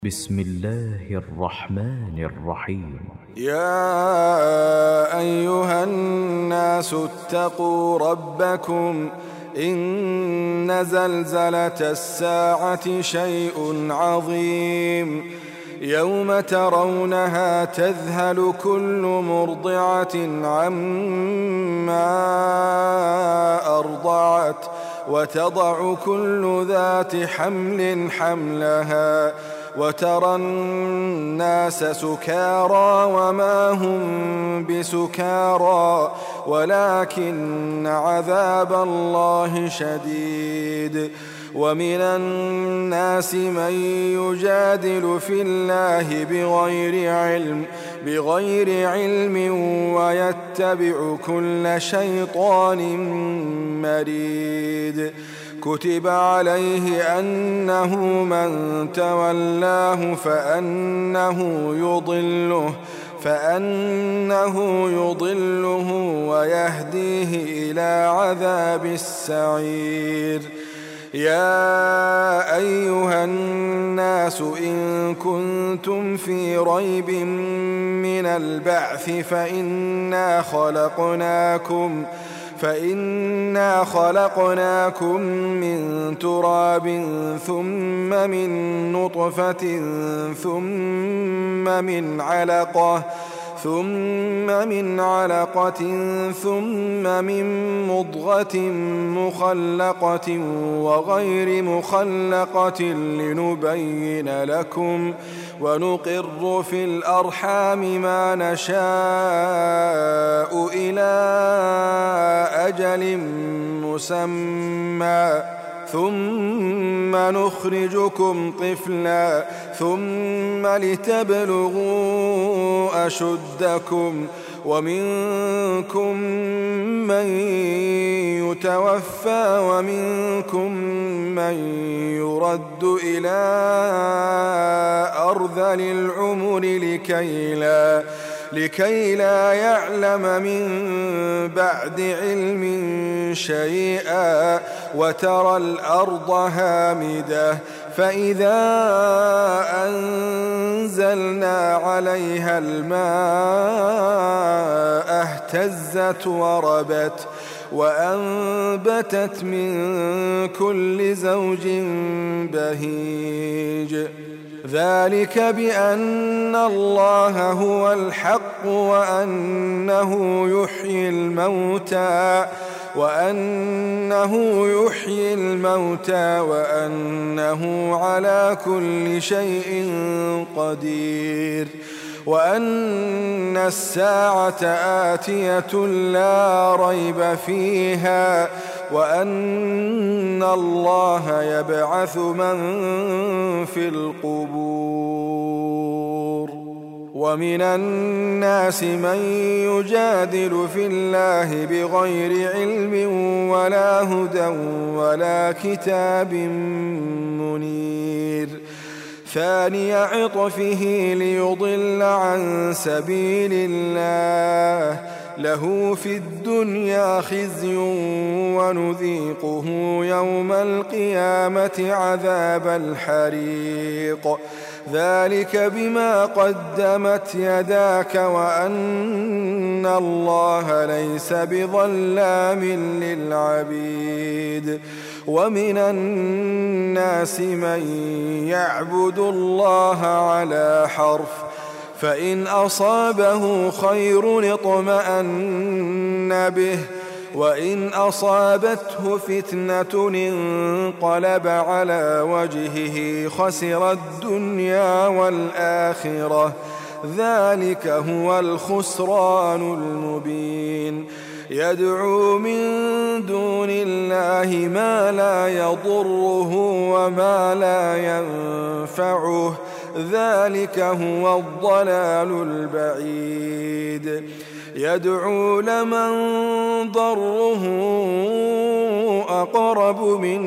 بسم الله الرحمن الرحيم. يا أيها الناس اتقوا ربكم إن زلزلة الساعة شيء عظيم يوم ترونها تذهل كل مرضعة عما أرضعت وتضع كل ذات حمل حملها وترى الناس سكارى وما هم بسكارى ولكن عذاب الله شديد. ومن الناس من يجادل في الله بغير علم ويتبع كل شيطان مريد. كتب عليه أنه من تولاه فأنه يضله ويهديه إلى عذاب السعير. يا أيها الناس إن كنتم في ريب من البعث فإنا خلقناكم من تراب ثم من نطفة ثم من علقة ثم من مضغة مخلقة وغير مخلقة لنبين لكم ونقر في الأرحام ما نشاء إلى أجل مسمى ثم نخرجكم طفلا ثم لتبلغوا أشدكم ومنكم من يتوفى ومنكم من يرد إلى أرذل العمر لكي لا يعلم من بعد علم شيئا وترى الأرض هامدة فإذا أنزلنا عليها الماء اهتزت وربت وأنبتت من كل زوج بهيج. ذلك بأن الله هو الحق وأنه يحيي الموتى وأنه على كل شيء قدير وأن الساعة آتية لا ريب فيها وأن الله يبعث من في القبور. ومن الناس من يجادل في الله بغير علم ولا هدى ولا كتاب منير. ثاني عطفه ليضل عن سبيل الله له في الدنيا خزي ونذيقه يوم القيامة عذاب الحريق. ذلك بما قدمت يداك وأن الله ليس بظلام للعبيد. ومن الناس من يعبد الله على حرف فإن أصابه خير اطمأن به وإن أصابته فتنة انقلب على وجهه خسر الدنيا والآخرة ذلك هو الخسران المبين. يدعو من دون الله ما لا يضره وما لا ينفعه ذلك هو الضلال البعيد. يدعو لمن ضره أقرب من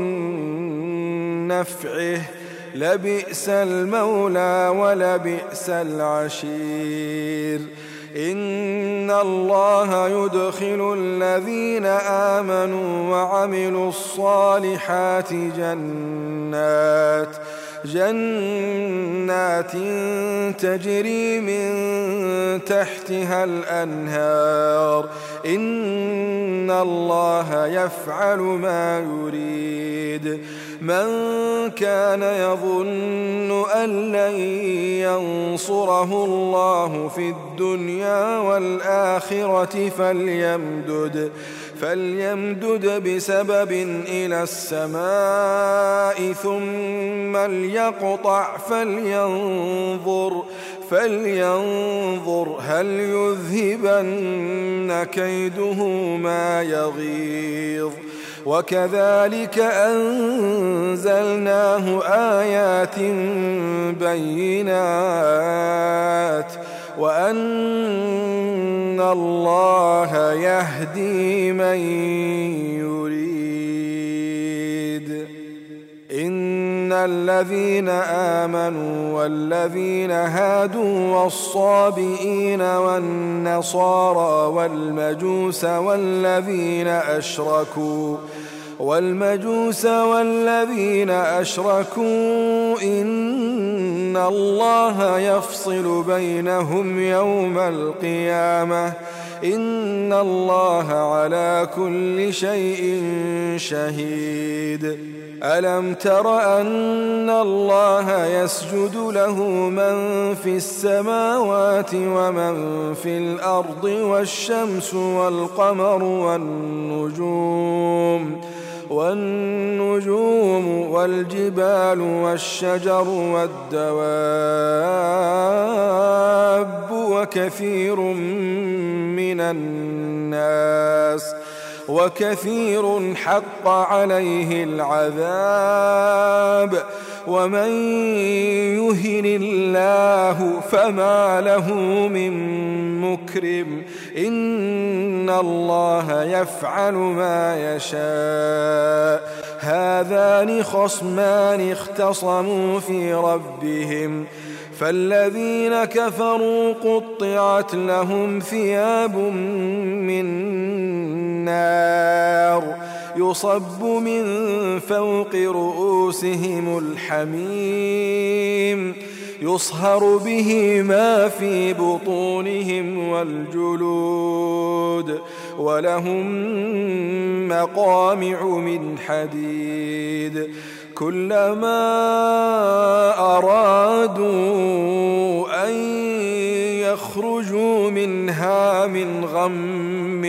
نفعه لبئس المولى ولبئس العشير. إن الله يدخل الذين آمنوا وعملوا الصالحات جنات تجري من تحتها الأنهار إن الله يفعل ما يريد من كان يظن أن لن ينصره الله في الدنيا والآخرة فليمدد بسبب إلى السماء ثم ليقطع فلينظر هل يذهبن كيده ما يغيظ وكذلك أنزلناه آيات بينات وأن الله يهدي من يريد إن الذين آمنوا والذين هادوا والصابئين والنصارى والمجوس والذين أشركوا إن الله يفصل بينهم يوم القيامة إن الله على كل شيء شهيد ألم تر أن الله يسجد له من في السماوات ومن في الأرض والشمس والقمر والنجوم والجبال والشجر والدواب وكثير حق عليه العذاب ومن يهن الله فما له من مكرم إن الله يفعل ما يشاء هذان خصمان اختصموا في ربهم فالذين كفروا قطعت لهم ثياب من نار يصب من فوق رؤوسهم الحميم يصهر به ما في بطونهم والجلود ولهم مقامع من حديد كلما أرادوا أن يخرجوا منها من غم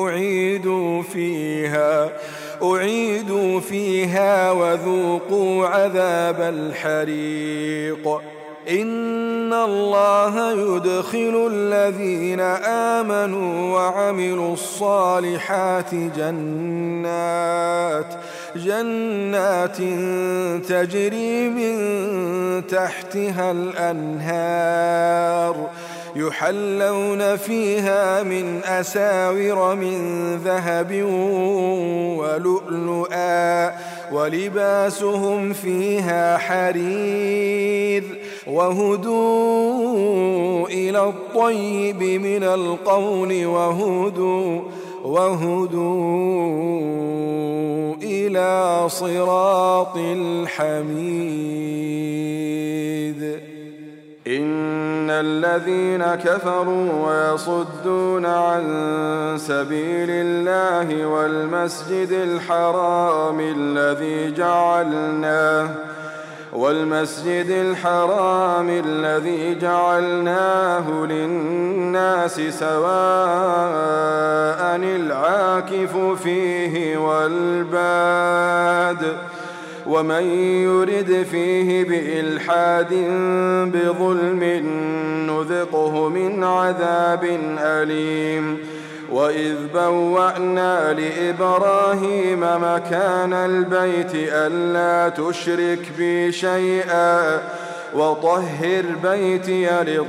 أعيدوا فيها وذوقوا عذاب الحريق إن الله يدخل الذين آمنوا وعملوا الصالحات جنات تجري من تحتها الأنهار يحلون فيها من أساور من ذهب ولؤلؤا ولباسهم فيها حرير وهدوا إلى الطيب من القول وهدوا إلى صراط الحميد إن الذين كفروا ويصدون عن سبيل الله والمسجد الحرام الذي جعلناه للناس سواء العاكف فيه والباد ومن يرد فيه بإلحاد بظلم نذقه من عذاب أليم وإذ بوأنا لإبراهيم مكان البيت ألا تشرك بي شيئا وطهر بيتي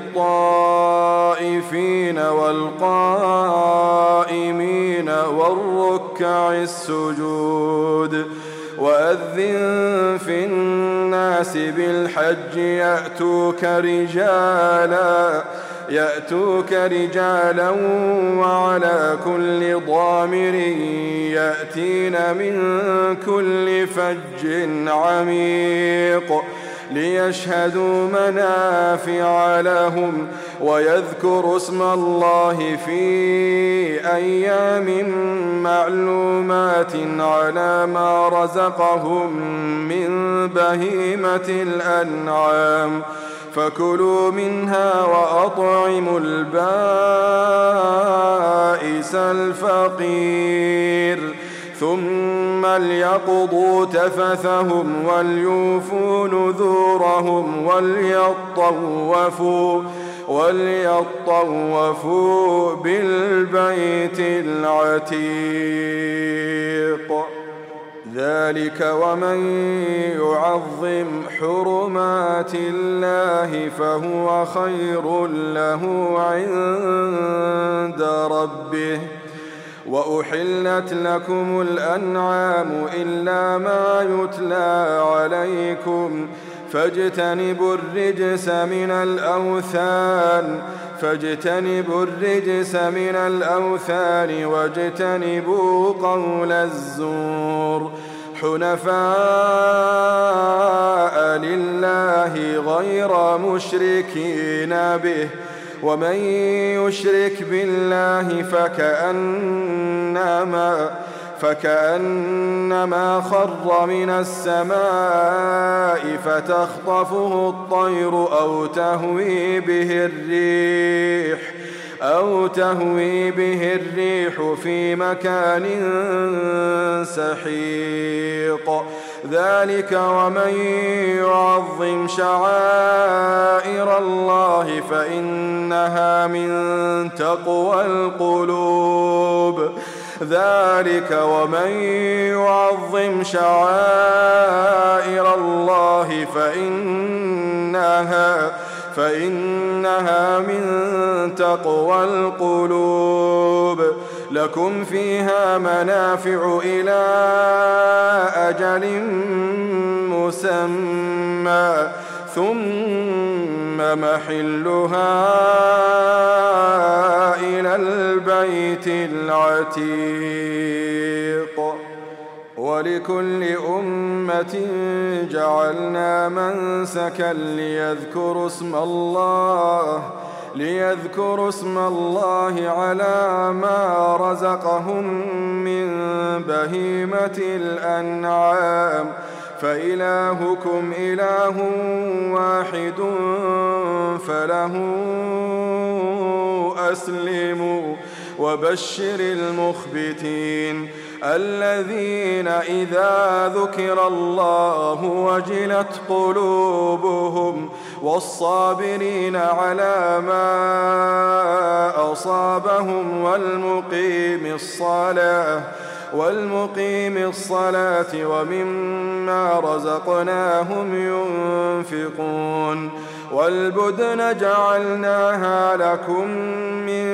للطائفين والقائمين والركع السجود وأذن في الناس بالحج يأتوك رجالا وعلى كل ضامر يأتين من كل فج عميق ليشهدوا منافع لهم ويذكروا اسم الله في أيام معلومات على ما رزقهم من بهيمة الأنعام فكلوا منها وأطعموا البائس الفقير ثم ليقضوا تفثهم وليوفوا نذورهم وليطوفوا بالبيت العتيق. ذلك ومن يعظم حرمات الله فهو خير له عند ربه. وأحلت لكم الأنعام إلا ما يتلى عليكم فاجتنبوا الرجس من الأوثان واجتنبوا قول الزور حنفاء لله غير مشركين به ومن يشرك بالله فكأنما خر من السماء فتخطفه الطير أو تهوي به الريح في مكان سحيق. ذلك ومن يعظم شعائر الله فإنها من تقوى القلوب. ذلك ومن يعظم شعائر الله فإنها من تقوى القلوب. لكم فيها منافع إلى أجل مسمى ثم محلها إلى البيت العتيق. ولكل أمة جعلنا منسكا ليذكروا اسم الله على ما رزقهم من بهيمة الأنعام فإلهكم إله واحد فله أسلموا. وبشر المخبتين الذين إذا ذكر الله وجلت قلوبهم والصابرين على ما أصابهم والمقيم الصلاة ومما رزقناهم ينفقون. والبدن جعلناها لكم من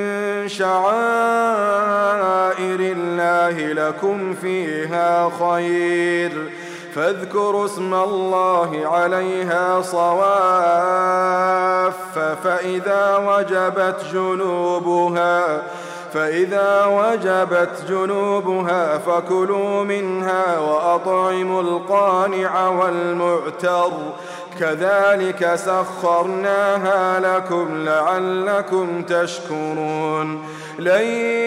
شعائر الله لكم فيها خير فاذكروا اسم الله عليها صواف فإذا وجبت جنوبها فكلوا منها وأطعموا القانع والمعتر كذلك سخرناها لكم لعلكم تشكرون. لن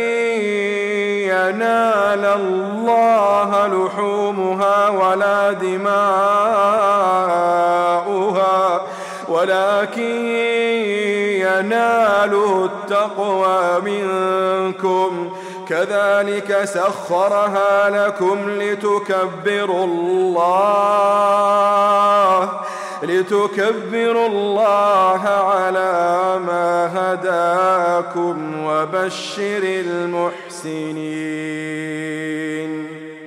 ينال الله لحومها ولا دماؤها ولكن يناله التقوى منكم. كذلك سخرها لكم لتكبروا الله على ما هداكم وبشر المحسنين.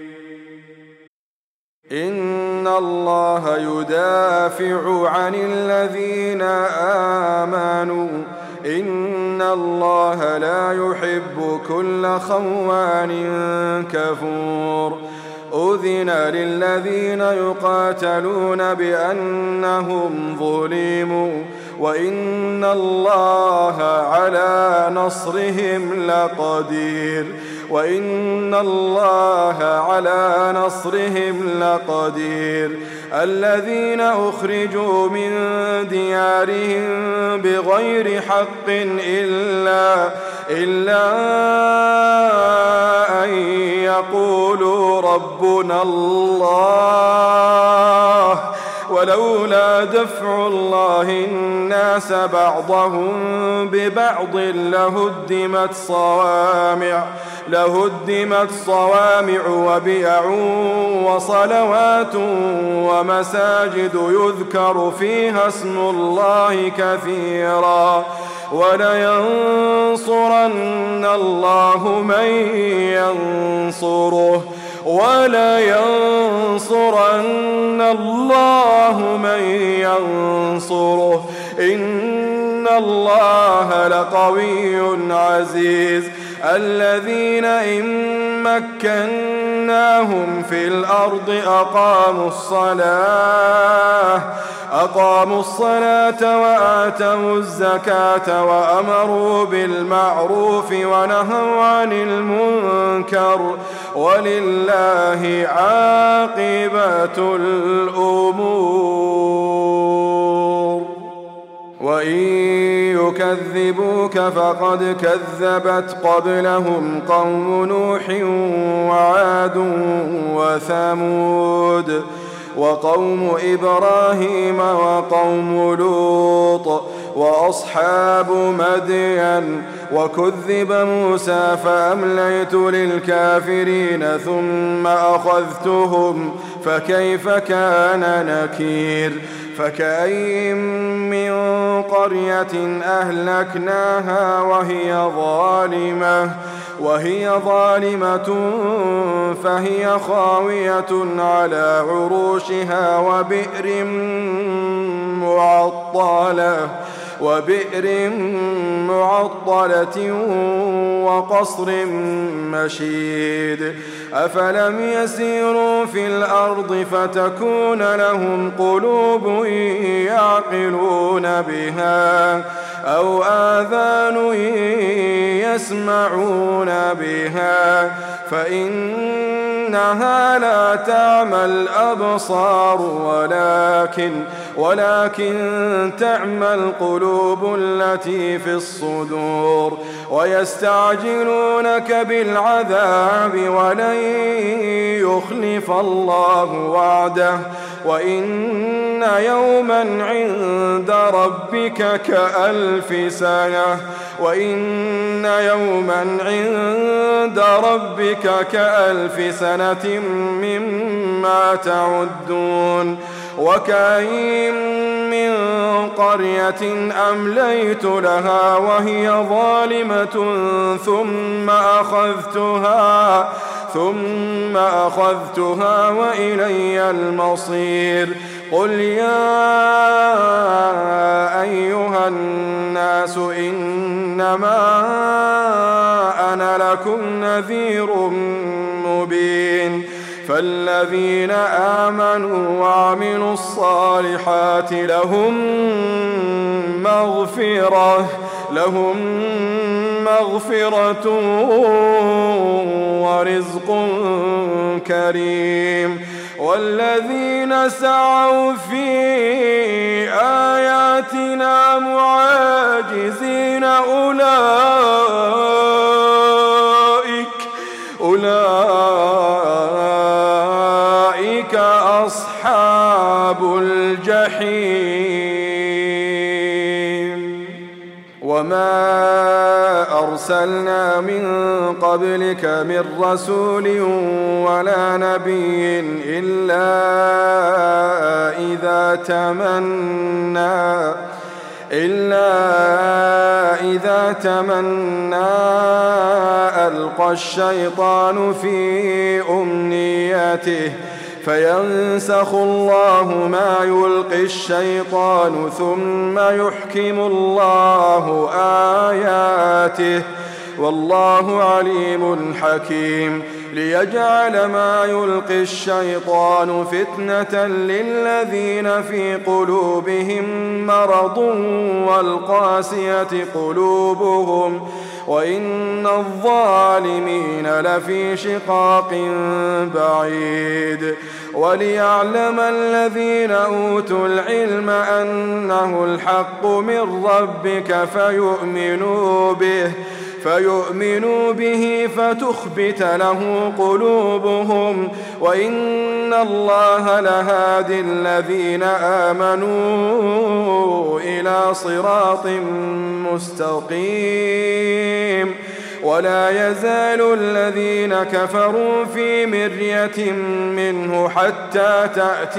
إن الله يدافع عن الذين آمنوا إن الله لا يحب كل خوان كفور. أذن للذين يقاتلون بأنهم ظلموا وإن الله على نصرهم لقدير. وإن الله على نصرهم لقدير. الذين أخرجوا من ديارهم بغير حق إلا أن يقولوا ربنا الله ولولا دفع الله الناس بعضهم ببعض لهدمت صوامع وبيع وصلوات ومساجد يذكر فيها اسم الله كثيرا ولينصرن الله من ينصره إن الله لقوي عزيز. الذين إن مكناهم في الأرض أقاموا الصلاة وآتوا الزكاة وأمروا بالمعروف ونهوا عن المنكر ولله عاقبة الأمور. وإن يكذبوك فقد كذبت قبلهم قوم نوح وعاد وثمود وقوم إبراهيم وقوم لوط وأصحاب مدين وكذب موسى فأمليت للكافرين ثم أخذتهم فكيف كان نكير. فكأين من قرية أهلكناها وهي ظالمة فهي خاوية على عروشها وبئر معطلة وقصر مشيد. أفلم يسيروا في الأرض فتكون لهم قلوب يعقلون بها أو آذان يسمعون بها فإنها لا تعمى الأبصار ولكن تعمى القلوب التي في الصدور. ويستعجلونك بالعذاب ولن يخلف الله وعده وإن يوما عند ربك كألف سنة مما تعدون. وكأين من قرية أمليت لها وهي ظالمة ثم أخذتها وإلي المصير. قل يا أيها الناس إنما أنا لكم نذير مبين. فالذين آمنوا وعملوا الصالحات لهم مغفرة ورزق كريم. والذين سعوا في آياتنا معاجزين أولئك أصحاب الجحيم. وما أرسلنا من قبلك من رسول ولا نبي إلا إذا تمنى ألقى الشيطان في أمنيته فينسخ الله ما يلقي الشيطان ثم يحكم الله آياته والله عليم حكيم. ليجعل ما يلقي الشيطان فتنة للذين في قلوبهم مرض والقاسية قلوبهم وإن الظالمين لفي شقاق بعيد. وليعلم الذين أوتوا العلم أنه الحق من ربك فيؤمنوا به فتخبت له قلوبهم، وإن الله لهادي الذين آمنوا إلى صراط مستقيم. ولا يزال الذين كفروا في مرية منه حتى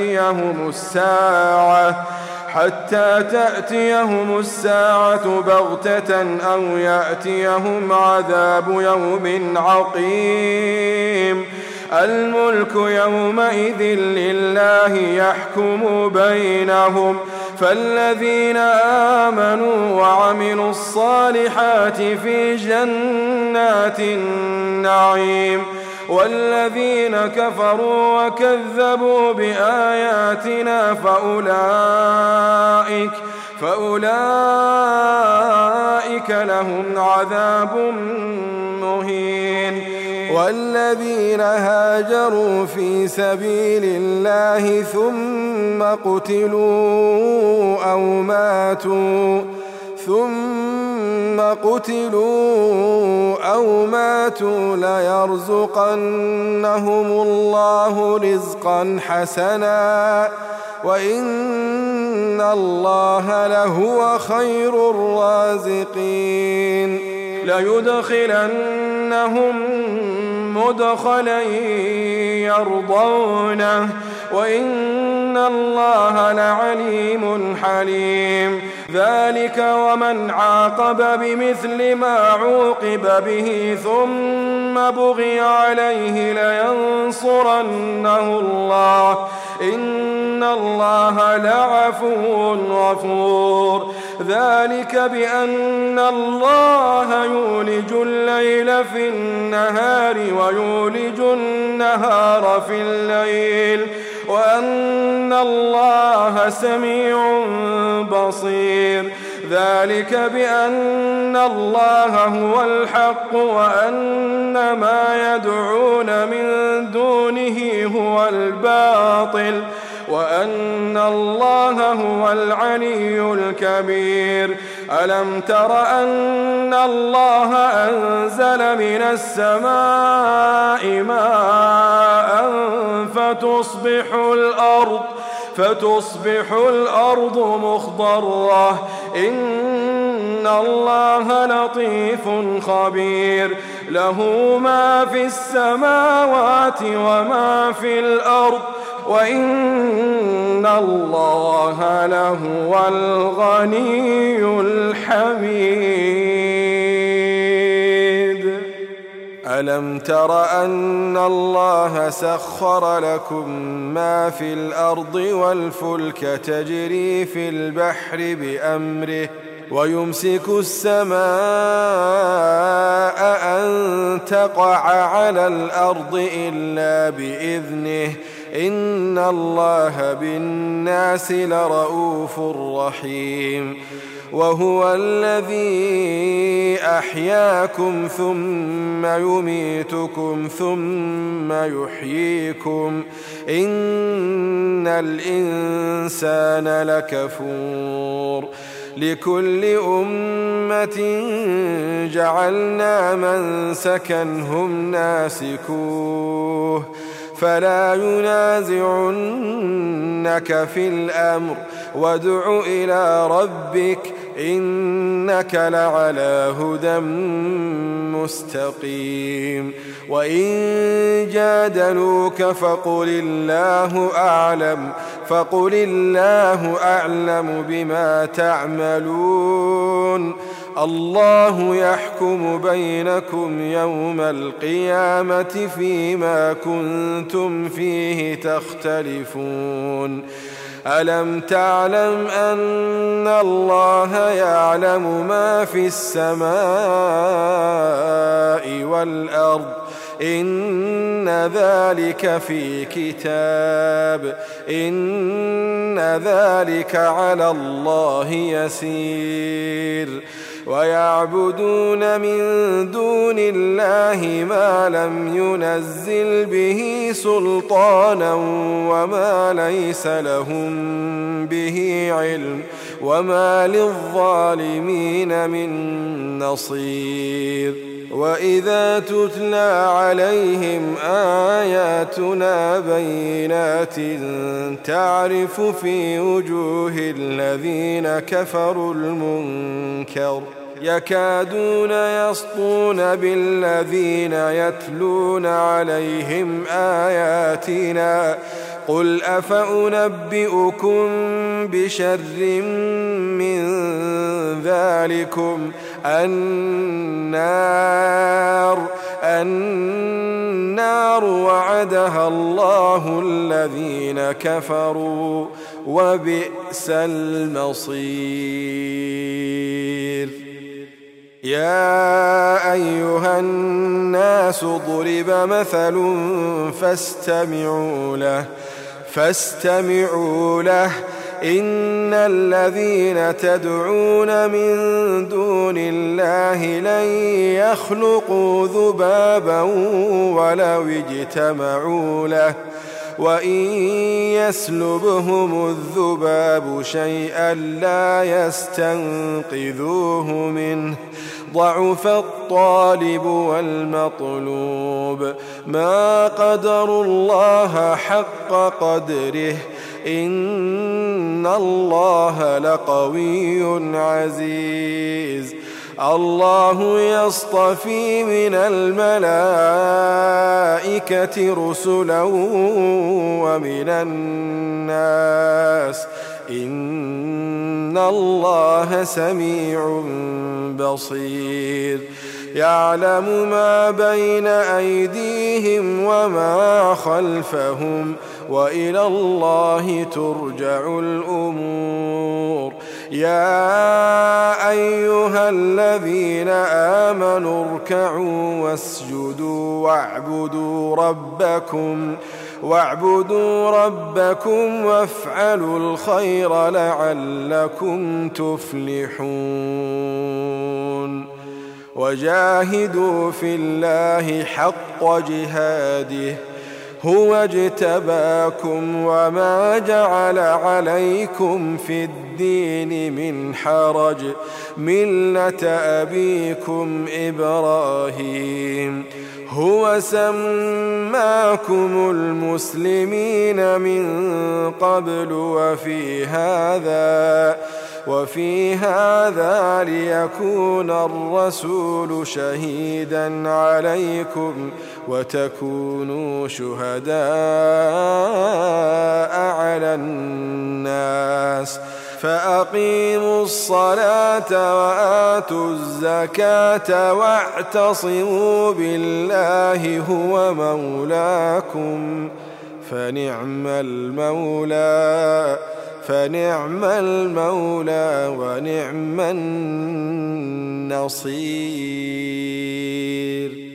تأتيهم الساعة بغتة أو يأتيهم عذاب يوم عقيم. الملك يومئذ لله يحكم بينهم، فالذين آمنوا وعملوا الصالحات في جنات النعيم، والذين كفروا وكذبوا بآياتنا فأولئك لهم عذاب مهين. والذين هاجروا في سبيل الله ثم قتلوا أو ماتوا ليرزقنهم الله رزقا حسنا، وإن الله لهو خير الرازقين. ليدخلنهم مدخلا يرضونه، وإن الله لعليم حليم. ذلك ومن عاقب بمثل ما عوقب به ثم بغي عليه لينصرنه الله، إن الله لعفو غفور. ذلك بأن الله يولج الليل في النهار ويولج النهار في الليل، وأن الله سميع بصير. ذلك بأن الله هو الحق وأن ما يدعون من دونه هو الباطل، وأن الله هو العلي الكبير. ألم تر أن الله أنزل من السماء ماء فتصبح الأرض مخضرة، إن الله لطيف خبير. له ما في السماوات وما في الأرض، وإن الله لهو الغني الحميد. ألم تر أن الله سخر لكم ما في الأرض والفلك تجري في البحر بأمره، ويمسك السماء أن تقع على الأرض إلا بإذنه، إن الله بالناس لرؤوف رحيم. وهو الذي أحياكم ثم يميتكم ثم يحييكم، إن الإنسان لكفور. لكل أمة جعلنا منسكا هم ناسكوه، فلا ينازعنك في الأمر، وادع إلى ربك إنك لعلى هدى مستقيم. وإن جادلوك فقل الله أعلم بما تعملون. الله يحكم بينكم يوم القيامة فيما كنتم فيه تختلفون. ألم تعلم أن الله يعلم ما في السماء والأرض؟ إن ذلك في كتاب، إن ذلك على الله يسير. ويعبدون من دون الله ما لم ينزل به سلطانا وما ليس لهم به علم وما للظالمين من نصير وإذا تتلى عليهم آياتنا بينات تعرف في وجوه الذين كفروا المنكر يكادون يسطون بالذين يتلون عليهم آياتنا قل أفأنبئكم بشر من ذلكم النار وعدها الله الذين كفروا وبئس المصير يا أيها الناس ضرب مثل فاستمعوا له إن الذين تدعون من دون الله لن يخلقوا ذبابا ولو اجتمعوا له وإن يسلبهم الذباب شيئا لا يستنقذوه منه ضعف الطالب والمطلوب ما قدروا الله حق قدره إن الله لقوي عزيز الله يصطفي من الملائكة رسلا ومن الناس إن الله سميع بصير يعلم ما بين أيديهم وما خلفهم وإلى الله ترجع الأمور يا أيها الذين آمنوا اركعوا واسجدوا واعبدوا ربكم وافعلوا الخير لعلكم تفلحون وجاهدوا في الله حق جهاده هو اجتباكم وما جعل عليكم في الدين من حرج ملة أبيكم إبراهيم هو سماكم المسلمين من قبل وفي هذا ليكون الرسول شهيدا عليكم وتكونوا شهداء على الناس فأقيموا الصلاة وآتوا الزكاة واعتصموا بالله هو مولاكم فنعم المولى ونعم النصير